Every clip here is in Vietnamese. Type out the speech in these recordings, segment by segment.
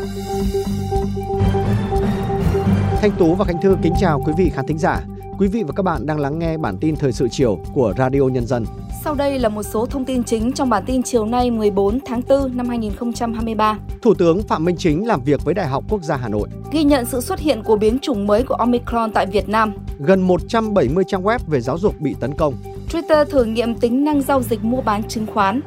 Thanh Tú và Khánh Thư kính chào quý vị khán thính giả. Quý vị và các bạn đang lắng nghe bản tin thời sự chiều của Radio Nhân dân. Sau đây là một số thông tin chính trong bản tin chiều nay 14 tháng 4 năm 2023. Thủ tướng Phạm Minh Chính làm việc với Đại học Quốc gia Hà Nội. Ghi nhận sự xuất hiện của biến chủng mới của Omicron tại Việt Nam. Gần 170 trang web về giáo dục bị tấn công. Twitter thử nghiệm tính năng giao dịch mua bán chứng khoán.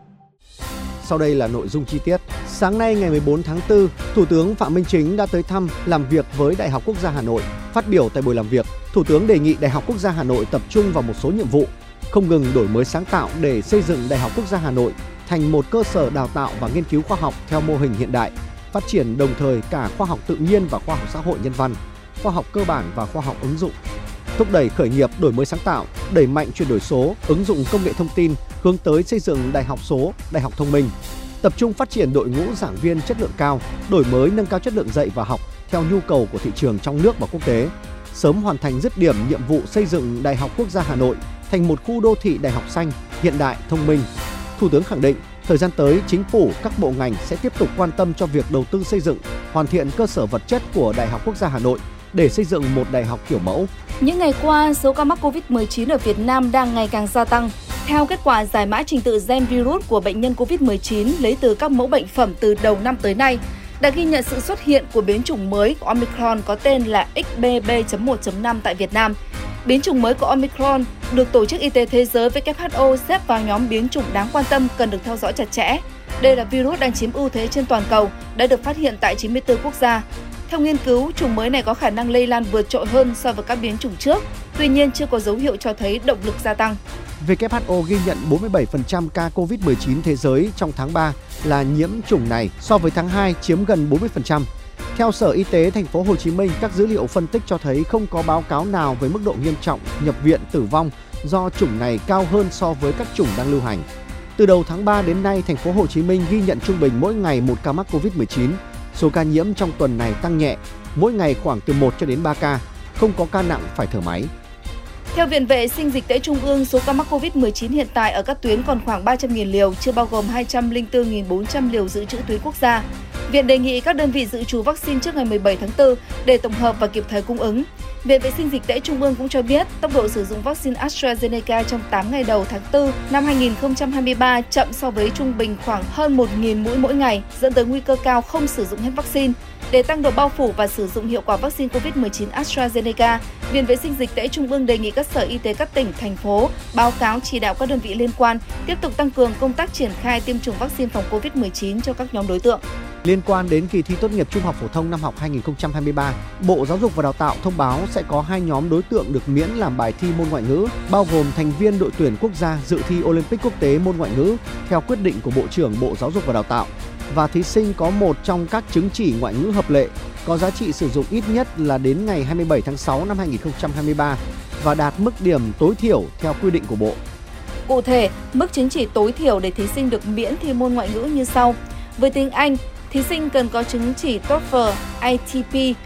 Sau đây là nội dung chi tiết. Sáng nay ngày 14 tháng 4, Thủ tướng Phạm Minh Chính đã tới thăm làm việc với Đại học Quốc gia Hà Nội. Phát biểu tại buổi làm việc, Thủ tướng đề nghị Đại học Quốc gia Hà Nội tập trung vào một số nhiệm vụ, không ngừng đổi mới sáng tạo để xây dựng Đại học Quốc gia Hà Nội thành một cơ sở đào tạo và nghiên cứu khoa học theo mô hình hiện đại, phát triển đồng thời cả khoa học tự nhiên và khoa học xã hội nhân văn, khoa học cơ bản và khoa học ứng dụng. Thúc đẩy khởi nghiệp đổi mới sáng tạo, đẩy mạnh chuyển đổi số, ứng dụng công nghệ thông tin, hướng tới xây dựng đại học số, đại học thông minh. Tập trung phát triển đội ngũ giảng viên chất lượng cao, đổi mới nâng cao chất lượng dạy và học theo nhu cầu của thị trường trong nước và quốc tế. Sớm hoàn thành dứt điểm nhiệm vụ xây dựng Đại học Quốc gia Hà Nội thành một khu đô thị đại học xanh, hiện đại, thông minh. Thủ tướng khẳng định, thời gian tới, Chính phủ, các bộ ngành sẽ tiếp tục quan tâm cho việc đầu tư xây dựng, hoàn thiện cơ sở vật chất của Đại học Quốc gia Hà Nội để xây dựng một đại học kiểu mẫu. Những ngày qua, số ca mắc COVID-19 ở Việt Nam đang ngày càng gia tăng. Theo kết quả giải mã trình tự gen virus của bệnh nhân COVID-19 lấy từ các mẫu bệnh phẩm từ đầu năm tới nay, đã ghi nhận sự xuất hiện của biến chủng mới của Omicron có tên là XBB.1.5 tại Việt Nam. Biến chủng mới của Omicron được Tổ chức Y tế Thế giới WHO xếp vào nhóm biến chủng đáng quan tâm cần được theo dõi chặt chẽ. Đây là virus đang chiếm ưu thế trên toàn cầu, đã được phát hiện tại 94 quốc gia. Theo nghiên cứu, chủng mới này có khả năng lây lan vượt trội hơn so với các biến chủng trước, tuy nhiên chưa có dấu hiệu cho thấy động lực gia tăng. WHO ghi nhận 47% ca COVID-19 thế giới trong tháng 3 là nhiễm chủng này, so với tháng 2 chiếm gần 40%. Theo Sở Y tế Thành phố Hồ Chí Minh, các dữ liệu phân tích cho thấy không có báo cáo nào với mức độ nghiêm trọng, nhập viện, tử vong do chủng này cao hơn so với các chủng đang lưu hành. Từ đầu tháng 3 đến nay, Thành phố Hồ Chí Minh ghi nhận trung bình mỗi ngày một ca mắc COVID-19. Số ca nhiễm trong tuần này tăng nhẹ, mỗi ngày khoảng từ 1 cho đến 3 ca, không có ca nặng phải thở máy. Theo Viện Vệ sinh Dịch tễ Trung ương, số ca mắc COVID-19 hiện tại ở các tuyến còn khoảng 300.000 liều, chưa bao gồm 204.400 liều dự trữ tuyến quốc gia. Viện đề nghị các đơn vị dự trù vaccine trước ngày 17 tháng 4 để tổng hợp và kịp thời cung ứng. Viện Vệ sinh Dịch tễ Trung ương cũng cho biết tốc độ sử dụng vaccine AstraZeneca trong 8 ngày đầu tháng 4 năm 2023 chậm so với trung bình khoảng hơn 1.000 mũi mỗi ngày, dẫn tới nguy cơ cao không sử dụng hết vaccine. Để tăng độ bao phủ và sử dụng hiệu quả vaccine COVID-19 AstraZeneca, Viện Vệ sinh Dịch tễ Trung ương đề nghị các sở y tế các tỉnh, thành phố báo cáo chỉ đạo các đơn vị liên quan tiếp tục tăng cường công tác triển khai tiêm chủng vaccine phòng COVID-19 cho các nhóm đối tượng. Liên quan đến kỳ thi tốt nghiệp trung học phổ thông năm học 2023, Bộ Giáo dục và Đào tạo thông báo sẽ có 2 nhóm đối tượng được miễn làm bài thi môn ngoại ngữ, bao gồm thành viên đội tuyển quốc gia dự thi Olympic quốc tế môn ngoại ngữ theo quyết định của Bộ trưởng Bộ Giáo dục và Đào tạo, và thí sinh có một trong các chứng chỉ ngoại ngữ hợp lệ có giá trị sử dụng ít nhất là đến ngày 27 tháng 6 năm 2023 và đạt mức điểm tối thiểu theo quy định của Bộ. Cụ thể, mức chứng chỉ tối thiểu để thí sinh được miễn thi môn ngoại ngữ như sau. Với tiếng Anh, thí sinh cần có chứng chỉ TOEFL ITP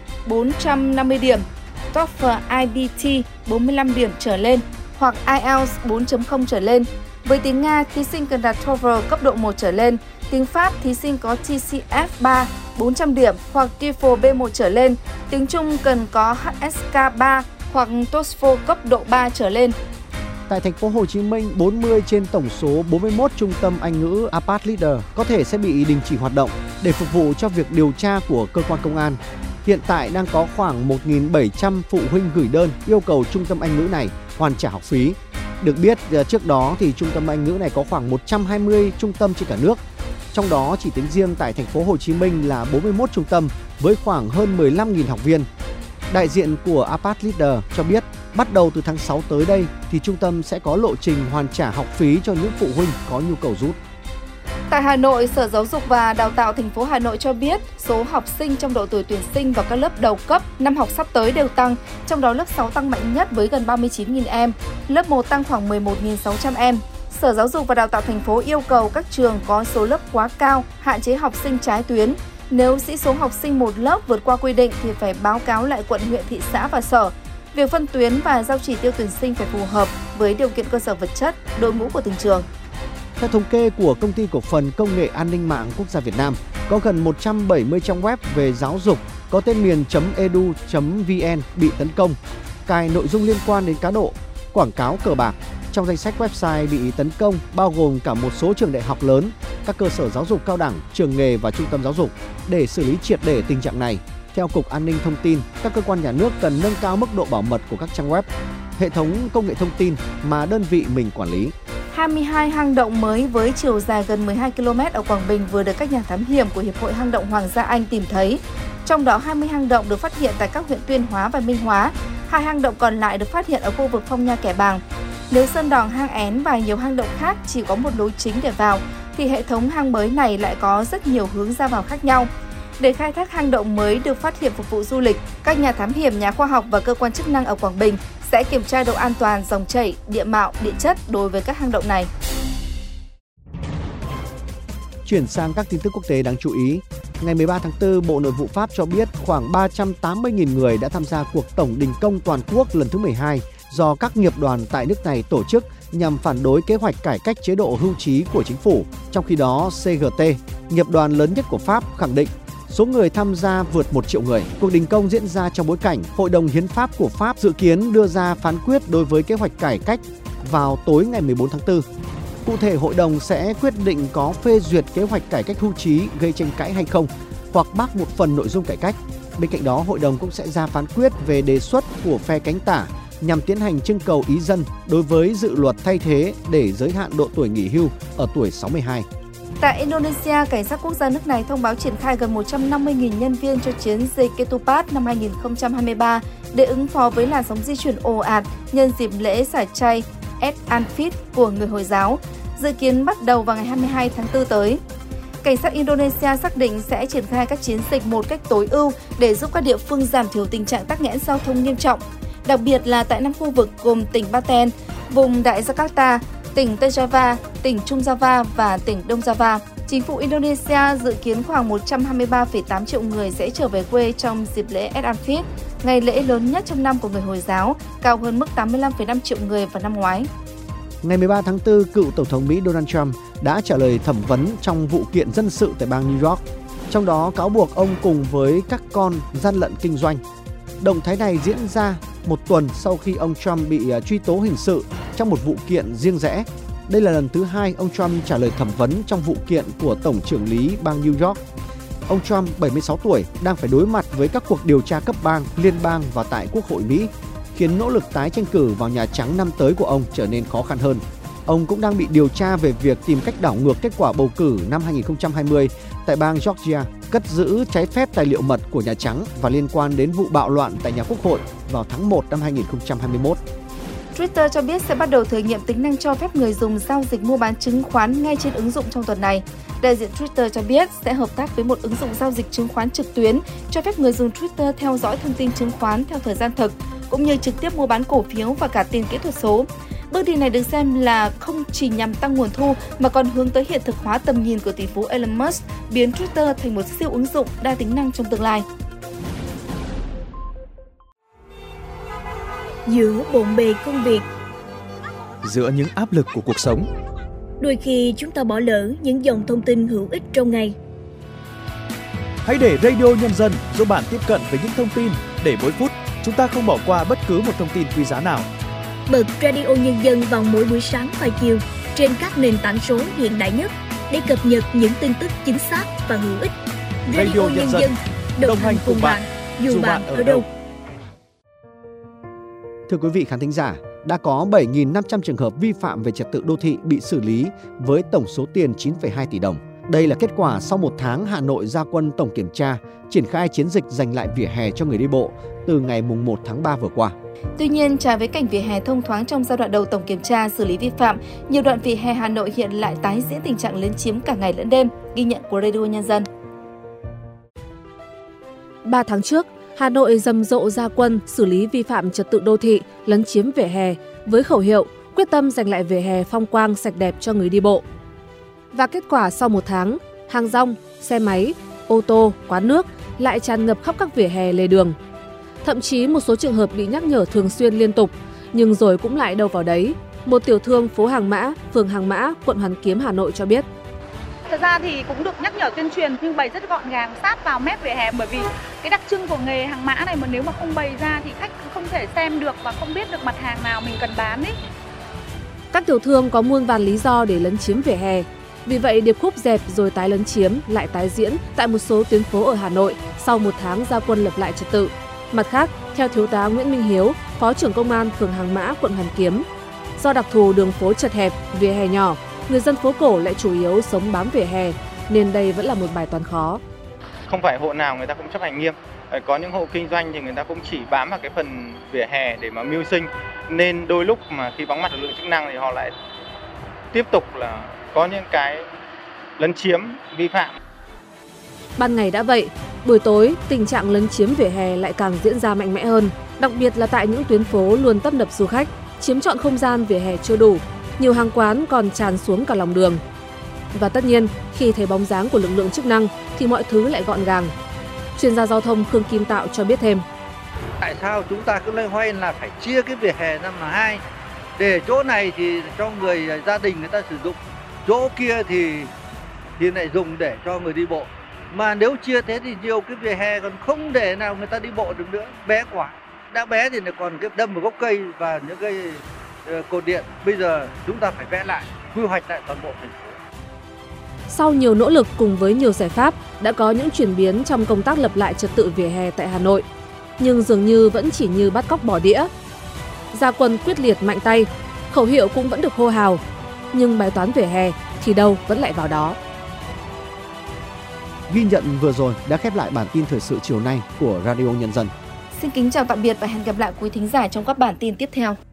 450 điểm, TOEFL IBT 45 điểm trở lên hoặc IELTS 4.0 trở lên. Với tiếng Nga, thí sinh cần đạt TOEFL cấp độ 1 trở lên. Tiếng Pháp, thí sinh có TCF 3 400 điểm hoặc TOEFL B1 trở lên. Tiếng Trung cần có HSK 3 hoặc TOEFL cấp độ 3 trở lên. Tại thành phố Hồ Chí Minh, 40 trên tổng số 41 trung tâm Anh ngữ Apat Leader có thể sẽ bị đình chỉ hoạt động để phục vụ cho việc điều tra của cơ quan công an. Hiện tại đang có khoảng 1.700 phụ huynh gửi đơn yêu cầu trung tâm Anh ngữ này hoàn trả học phí. Được biết, trước đó thì trung tâm Anh ngữ này có khoảng 120 trung tâm trên cả nước. Trong đó chỉ tính riêng tại thành phố Hồ Chí Minh là 41 trung tâm với khoảng hơn 15.000 học viên. Đại diện của Apat Leader cho biết bắt đầu từ tháng 6 tới đây thì trung tâm sẽ có lộ trình hoàn trả học phí cho những phụ huynh có nhu cầu rút. Tại Hà Nội, Sở Giáo dục và Đào tạo thành phố Hà Nội cho biết số học sinh trong độ tuổi tuyển sinh vào các lớp đầu cấp năm học sắp tới đều tăng, trong đó lớp 6 tăng mạnh nhất với gần 39.000 em, lớp 1 tăng khoảng 11.600 em. Sở Giáo dục và Đào tạo thành phố yêu cầu các trường có số lớp quá cao, hạn chế học sinh trái tuyến. Nếu sĩ số học sinh một lớp vượt qua quy định thì phải báo cáo lại quận, huyện, thị xã và sở. Việc phân tuyến và giao chỉ tiêu tuyển sinh phải phù hợp với điều kiện cơ sở vật chất, đội ngũ của từng trường. Theo thống kê của Công ty Cổ phần Công nghệ An ninh mạng Quốc gia Việt Nam, có gần 170 trang web về giáo dục có tên miền .edu.vn bị tấn công, cài nội dung liên quan đến cá độ, quảng cáo cờ bạc. Trong danh sách website bị tấn công bao gồm cả một số trường đại học lớn, các cơ sở giáo dục cao đẳng, trường nghề và trung tâm giáo dục. Để xử lý triệt để tình trạng này, theo Cục An ninh Thông tin, các cơ quan nhà nước cần nâng cao mức độ bảo mật của các trang web, hệ thống công nghệ thông tin mà đơn vị mình quản lý. 22 hang động mới với chiều dài gần 12 km ở Quảng Bình vừa được các nhà thám hiểm của Hiệp hội Hang động Hoàng gia Anh tìm thấy. Trong đó 20 hang động được phát hiện tại các huyện Tuyên Hóa và Minh Hóa, 2 hang động còn lại được phát hiện ở khu vực Phong Nha Kẻ Bàng. Nếu Sơn Đòn, Hang Én và nhiều hang động khác chỉ có một lối chính để vào, thì hệ thống hang mới này lại có rất nhiều hướng ra vào khác nhau. Để khai thác hang động mới được phát hiện phục vụ du lịch, các nhà thám hiểm, nhà khoa học và cơ quan chức năng ở Quảng Bình sẽ kiểm tra độ an toàn dòng chảy, địa mạo, địa chất đối với các hang động này. Chuyển sang các tin tức quốc tế đáng chú ý. Ngày 13 tháng 4, Bộ Nội vụ Pháp cho biết khoảng 380.000 người đã tham gia cuộc tổng đình công toàn quốc lần thứ 12 do các nghiệp đoàn tại nước này tổ chức nhằm phản đối kế hoạch cải cách chế độ hưu trí của chính phủ. Trong khi đó, CGT, nghiệp đoàn lớn nhất của Pháp, khẳng định số người tham gia vượt 1 triệu người. Cuộc đình công diễn ra trong bối cảnh Hội đồng Hiến pháp của Pháp dự kiến đưa ra phán quyết đối với kế hoạch cải cách vào tối ngày 14 tháng 4. Cụ thể, Hội đồng sẽ quyết định có phê duyệt kế hoạch cải cách hưu trí gây tranh cãi hay không, hoặc bác một phần nội dung cải cách. Bên cạnh đó, Hội đồng cũng sẽ ra phán quyết về đề xuất của phe cánh tả nhằm tiến hành trưng cầu ý dân đối với dự luật thay thế để giới hạn độ tuổi nghỉ hưu ở tuổi 62. Tại Indonesia, Cảnh sát quốc gia nước này thông báo triển khai gần 150.000 nhân viên cho chiến dịch Ketupat năm 2023 để ứng phó với làn sóng di chuyển ồ ạt nhân dịp lễ xả chay Eid al-Fitr của người Hồi giáo, dự kiến bắt đầu vào ngày 22 tháng 4 tới. Cảnh sát Indonesia xác định sẽ triển khai các chiến dịch một cách tối ưu để giúp các địa phương giảm thiểu tình trạng tắc nghẽn giao thông nghiêm trọng, đặc biệt là tại 5 khu vực gồm tỉnh Banten, vùng Đại Jakarta, tỉnh Tây Java, tỉnh Trung Java và tỉnh Đông Java. Chính phủ Indonesia dự kiến khoảng 123,8 triệu người sẽ trở về quê trong dịp lễ Eid al-Fitr, ngày lễ lớn nhất trong năm của người Hồi giáo, cao hơn mức 85,5 triệu người vào năm ngoái. Ngày 13 tháng 4, cựu Tổng thống Mỹ Donald Trump đã trả lời thẩm vấn trong vụ kiện dân sự tại bang New York, trong đó cáo buộc ông cùng với các con gian lận kinh doanh. Động thái này diễn ra một tuần sau khi ông Trump bị truy tố hình sự trong một vụ kiện riêng rẽ. Đây là lần thứ 2 ông Trump trả lời thẩm vấn trong vụ kiện của Tổng chưởng lý bang New York. Ông Trump, 76 tuổi, đang phải đối mặt với các cuộc điều tra cấp bang, liên bang và tại Quốc hội Mỹ, khiến nỗ lực tái tranh cử vào Nhà Trắng năm tới của ông trở nên khó khăn hơn. Ông cũng đang bị điều tra về việc tìm cách đảo ngược kết quả bầu cử năm 2020 tại bang Georgia, cất giữ trái phép tài liệu mật của Nhà Trắng và liên quan đến vụ bạo loạn tại nhà Quốc hội vào tháng 1 năm 2021. Twitter cho biết sẽ bắt đầu thử nghiệm tính năng cho phép người dùng giao dịch mua bán chứng khoán ngay trên ứng dụng trong tuần này. Đại diện Twitter cho biết sẽ hợp tác với một ứng dụng giao dịch chứng khoán trực tuyến cho phép người dùng Twitter theo dõi thông tin chứng khoán theo thời gian thực, cũng như trực tiếp mua bán cổ phiếu và cả tiền kỹ thuật số. Bước đi này được xem là không chỉ nhằm tăng nguồn thu mà còn hướng tới hiện thực hóa tầm nhìn của tỷ phú Elon Musk, biến Twitter thành một siêu ứng dụng đa tính năng trong tương lai. Giữa bộn bề công việc, giữa những áp lực của cuộc sống, đôi khi chúng ta bỏ lỡ những dòng thông tin hữu ích trong ngày. Hãy để Radio Nhân dân giúp bạn tiếp cận với những thông tin để mỗi phút chúng ta không bỏ qua bất cứ một thông tin quý giá nào. Bật Radio Nhân dân vào mỗi buổi sáng và chiều trên các nền tảng số hiện đại nhất để cập nhật những tin tức chính xác và hữu ích. Radio Nhân dân, đồng hành cùng bạn, dù bạn ở đâu. Thưa quý vị khán thính giả, đã có 7.500 trường hợp vi phạm về trật tự đô thị bị xử lý với tổng số tiền 9,2 tỷ đồng. Đây là kết quả sau một tháng Hà Nội ra quân tổng kiểm tra, triển khai chiến dịch giành lại vỉa hè cho người đi bộ từ ngày 1 tháng 3 vừa qua. Tuy nhiên, trái với cảnh vỉa hè thông thoáng trong giai đoạn đầu tổng kiểm tra xử lý vi phạm, nhiều đoạn vỉa hè Hà Nội hiện lại tái diễn tình trạng lấn chiếm cả ngày lẫn đêm, ghi nhận của Radio Nhân dân. 3 tháng trước, Hà Nội rầm rộ ra quân xử lý vi phạm trật tự đô thị, lấn chiếm vỉa hè với khẩu hiệu quyết tâm giành lại vỉa hè phong quang sạch đẹp cho người đi bộ. Và kết quả sau một tháng, hàng rong, xe máy, ô tô, quán nước lại tràn ngập khắp các vỉa hè lề đường. Thậm chí một số trường hợp bị nhắc nhở thường xuyên liên tục, nhưng rồi cũng lại đâu vào đấy. Một tiểu thương phố Hàng Mã, phường Hàng Mã, quận Hoàn Kiếm, Hà Nội cho biết. Thật ra thì cũng được nhắc nhở tuyên truyền nhưng bày rất gọn gàng sát vào mép vỉa hè, bởi vì cái đặc trưng của nghề hàng mã này mà nếu mà không bày ra thì khách không thể xem được và không biết được mặt hàng nào mình cần bán ấy. Các tiểu thương có muôn vàn lý do để lấn chiếm vỉa hè. Vì vậy, điệp khúc dẹp rồi tái lấn chiếm lại tái diễn tại một số tuyến phố ở Hà Nội sau một tháng ra quân lập lại trật tự. Mặt khác, theo Thiếu tá Nguyễn Minh Hiếu, Phó trưởng Công an phường Hàng Mã, quận Hoàn Kiếm, do đặc thù đường phố chật hẹp, vỉa hè nhỏ, người dân phố cổ lại chủ yếu sống bám vỉa hè, nên đây vẫn là một bài toán khó. Không phải hộ nào người ta cũng chấp hành nghiêm. Có những hộ kinh doanh thì người ta cũng chỉ bám vào cái phần vỉa hè để mà mưu sinh. Nên đôi lúc mà khi vắng mặt lực lượng chức năng thì họ lại tiếp tục là có những cái lấn chiếm vi phạm. Ban ngày đã vậy, buổi tối tình trạng lấn chiếm vỉa hè lại càng diễn ra mạnh mẽ hơn, đặc biệt là tại những tuyến phố luôn tấp nập du khách, chiếm trọn không gian vỉa hè chưa đủ, nhiều hàng quán còn tràn xuống cả lòng đường. Và tất nhiên, khi thấy bóng dáng của lực lượng chức năng thì mọi thứ lại gọn gàng. Chuyên gia giao thông Khương Kim Tạo cho biết thêm. Tại sao chúng ta cứ loay hoay là phải chia cái vỉa hè ra mà hai, để chỗ này thì cho người gia đình người ta sử dụng, chỗ kia thì lại dùng để cho người đi bộ. Mà nếu chia thế thì nhiều cái vỉa hè còn không để nào người ta đi bộ được nữa, bé quá. Đã bé thì còn cái đâm vào gốc cây và những cái cột điện. Bây giờ chúng ta phải vẽ lại, quy hoạch lại toàn bộ thành phố. Sau nhiều nỗ lực cùng với nhiều giải pháp, đã có những chuyển biến trong công tác lập lại trật tự vỉa hè tại Hà Nội. Nhưng dường như vẫn chỉ như bắt cóc bỏ đĩa. Ra quân quyết liệt mạnh tay, khẩu hiệu cũng vẫn được hô hào. Nhưng bài toán vỉa hè thì đâu vẫn lại vào đó. Ghi nhận vừa rồi đã khép lại bản tin thời sự chiều nay của Radio Nhân dân. Xin kính chào tạm biệt và hẹn gặp lại quý thính giả trong các bản tin tiếp theo.